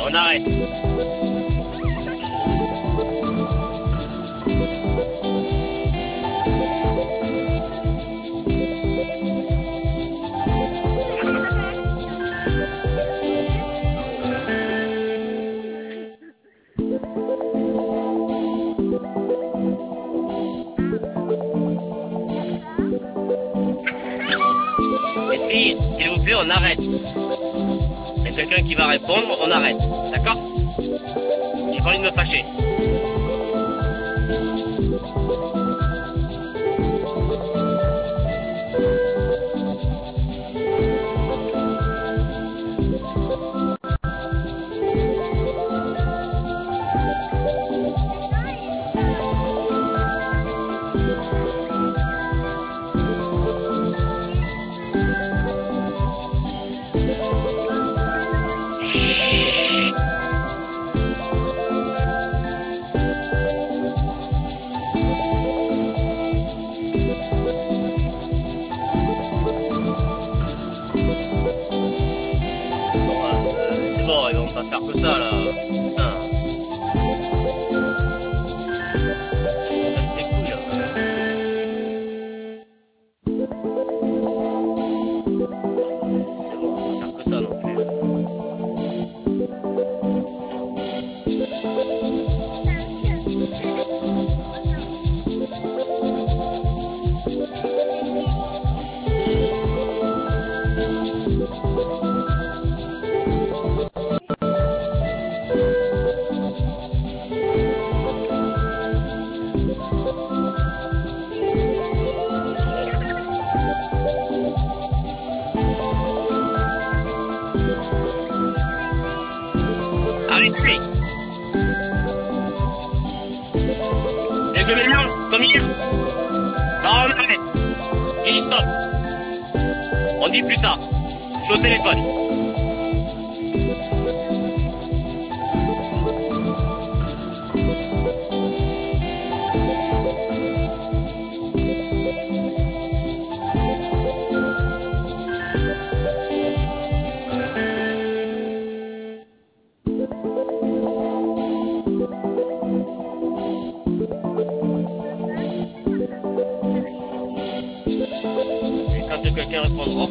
on arrête. Les filles, s'il vous plaît, on arrête. Il y a quelqu'un qui va répondre, on arrête. D'accord? J'ai pas envie de me fâcher. C'est bon, ils vont pas faire que ça là. Putain. C'est cool là. C'est bon, on va faire que ça non plus. Allez, suis. Les deux millions, comme hier. Non, on arrête. J'ai dit stop. On dit plus tard. Je suis au téléphone. Et quand quelqu'un répondra.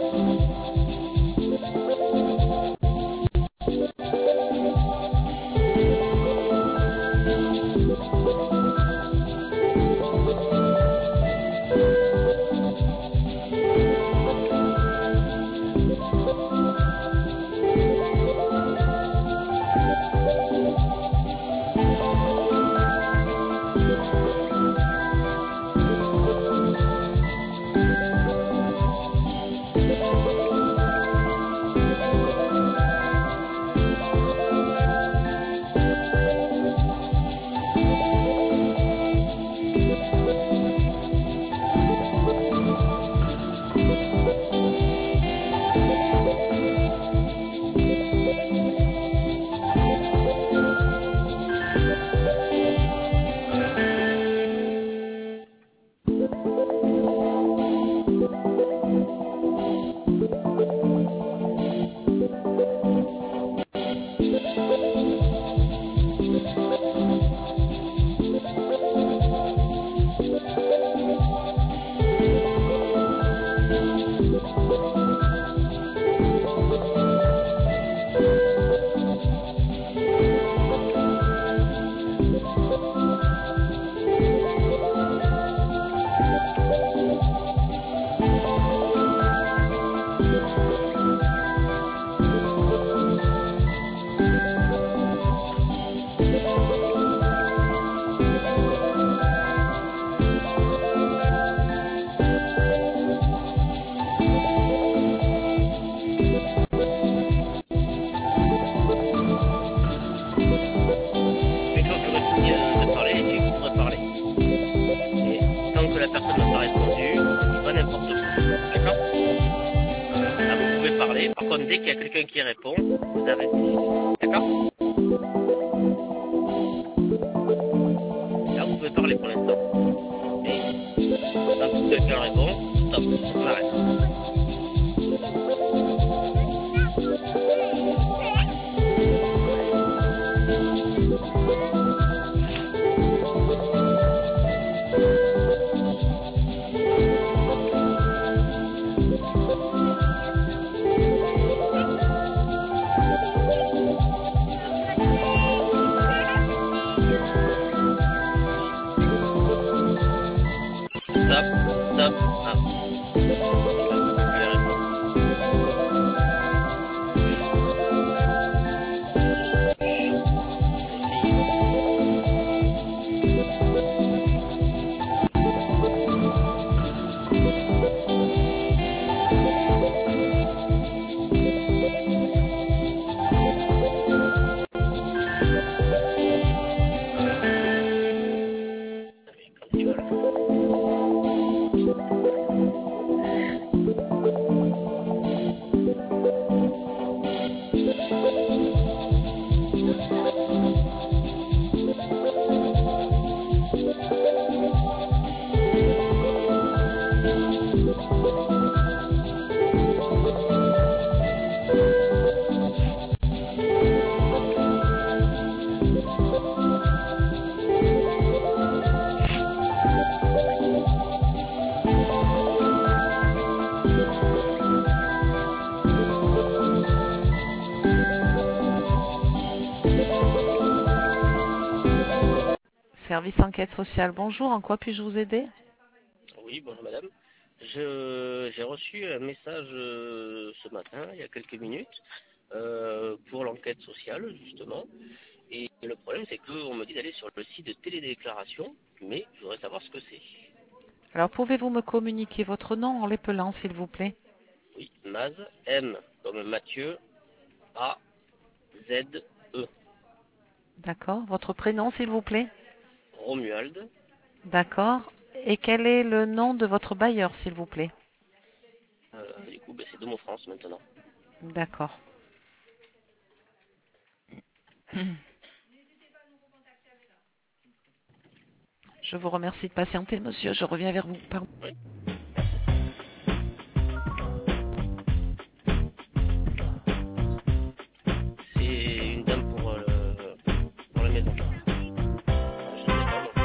personne n'a pas répondu, on dit pas n'importe quoi. D'accord? Là, vous pouvez parler. Par contre, dès qu'il y a quelqu'un qui répond, vous arrêtez. D'accord? Là, vous pouvez parler pour l'instant. Et quand quelqu'un répond, stop, on arrête. Stop. Ah. Je vais répondre. Comme tu veux, là. Service enquête sociale, bonjour, en quoi puis-je vous aider? Oui, bonjour madame. J'ai reçu un message ce matin, il y a quelques minutes, pour l'enquête sociale, justement. Et le problème, c'est qu'on me dit d'aller sur le site de télédéclaration, mais je voudrais savoir ce que c'est. Alors, pouvez-vous me communiquer votre nom en l'épelant, s'il vous plaît? Oui, Maz, M, comme Mathieu, A, Z, E. D'accord. Votre prénom, s'il vous plaît? Romuald, D'accord. Et quel est le nom de votre bailleur, s'il vous plaît? du coup, c'est Domo France maintenant. D'accord. Je vous remercie de patienter, monsieur. Je reviens vers vous. Pardon. Oui, merci. C'est une dame pour la maison. Je sais pas, moi.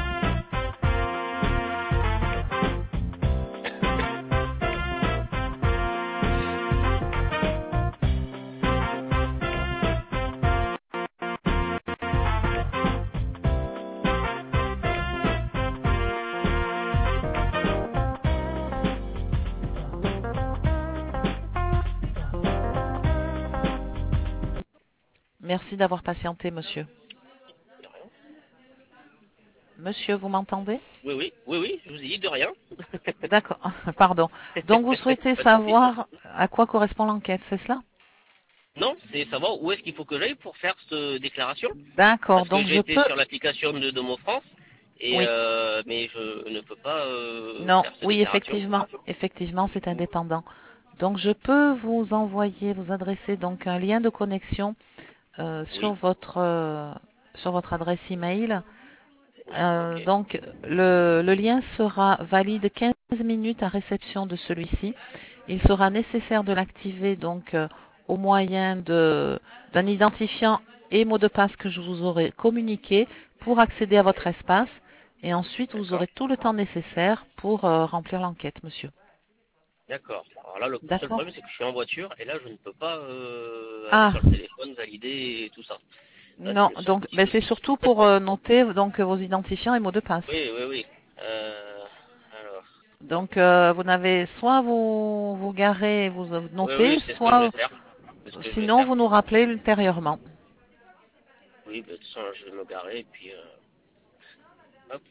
Merci d'avoir patienté, monsieur. De rien. Monsieur, vous m'entendez? Oui, oui, oui, oui, je vous ai dit de rien. D'accord. Pardon. Donc, vous souhaitez Pas de souci. savoir à quoi correspond l'enquête, c'est cela? Non, c'est savoir où est-ce qu'il faut que j'aille pour faire cette déclaration. D'accord. Parce que Donc, j'ai je été peux... sur l'application de Domo France, et, Oui. mais je ne peux pas Non, faire cette oui, déclaration. effectivement, c'est indépendant. Donc, je peux vous envoyer, vous adresser donc un lien de connexion Oui, sur votre adresse email. oui, ok, Donc, le lien sera valide 15 minutes à réception de celui-ci. Il sera nécessaire de l'activer donc au moyen d'un identifiant et mot de passe que je vous aurai communiqué pour accéder à votre oui, espace. Et ensuite, vous aurez d'accord, tout le temps nécessaire pour remplir l'enquête, monsieur. d'accord. Alors là, le seul D'accord? problème, c'est que je suis en voiture, et là, je ne peux pas aller Ah, sur le téléphone, valider et tout ça. Là, c'est non, le seul donc petit ben, c'est souci. surtout pour noter donc vos identifiants et mots de passe. Oui, oui, oui. Alors, Donc vous n'avez soit vous garez, vous oui, notez, oui, c'est ce que je vais soit faire. C'est ce que je vais sinon faire. vous nous rappelez ultérieurement. Oui, bah, de toute façon, je vais me garer, et puis, hop,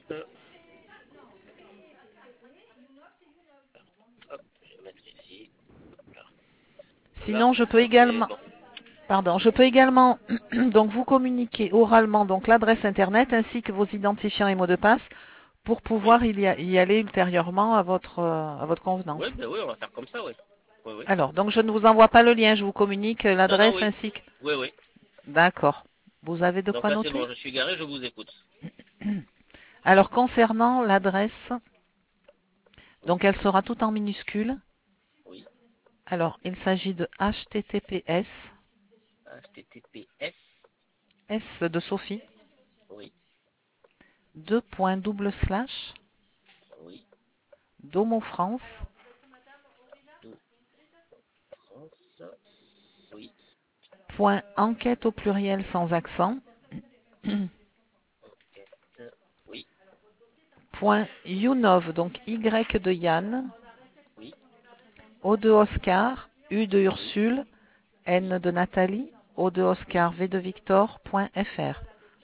hop, je vais mettre ici. Là, là, Sinon je peux c'est également, bon. pardon, je peux également donc vous communiquer oralement donc l'adresse internet ainsi que vos identifiants et mots de passe pour Oui, pouvoir y aller ultérieurement à votre oui, convenance. bah oui, on va faire comme ça, oui. Oui, oui. Alors donc je ne vous envoie pas le lien, je vous communique Non, non, l'adresse oui. ainsi que. Oui, oui. D'accord. Vous avez de Donc quoi là, c'est bon, noter? je suis garé, je vous écoute. Alors concernant l'adresse, Oui, donc elle sera tout en minuscule. oui. Alors il s'agit de https HTTPS. S de Sophie Oui, 2 points double slash oui. domofrance De France. Oui. point enquête au pluriel sans accent Point Younov, donc Y de Yann, Oui. O de Oscar, U de Ursule, N de Nathalie, O de Oscar, V de Victor, .fr.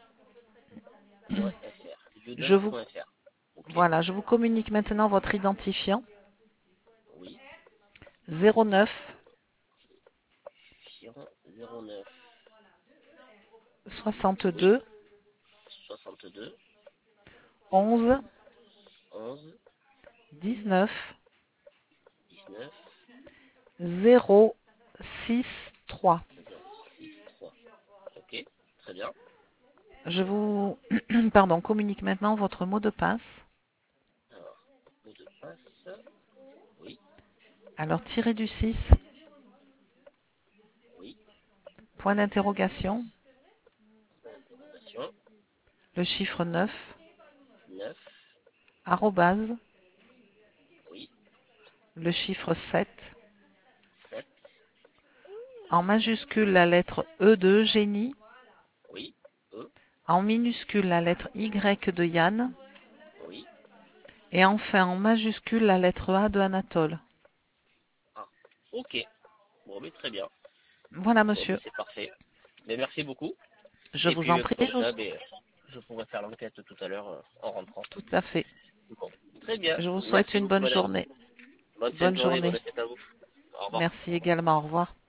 .fr. Je vous, younov.fr. Ok. voilà, je vous communique maintenant votre identifiant. Oui. 09 09 62 62 11 11 19 19 063. 063. Ok, très bien. Je vous communique maintenant votre mot de passe. Alors, mot de passe. Oui, Alors, tiré du 6, oui. point d'interrogation, Point d'interrogation. le chiffre 9, 9. arrobase, Oui. le chiffre 7, 7. en majuscule la lettre E de Eugénie, Oui. E. en minuscule la lettre Y de Yann, Oui. et enfin en majuscule la lettre A de Anatole. Ah. Ok. Bon, mais très bien. Voilà, Bon, mais monsieur. c'est parfait. Mais merci beaucoup. Je Et vous puis, en prie, comme ça, je pourrai faire l'enquête tout à l'heure en rentrant. tout à fait. Bon. Très bien. Je vous souhaite Merci une beaucoup, bonne madame. journée. Bonne fin de Bonne journée. Bonne journée. fête à vous. Au revoir. Merci également. Au revoir.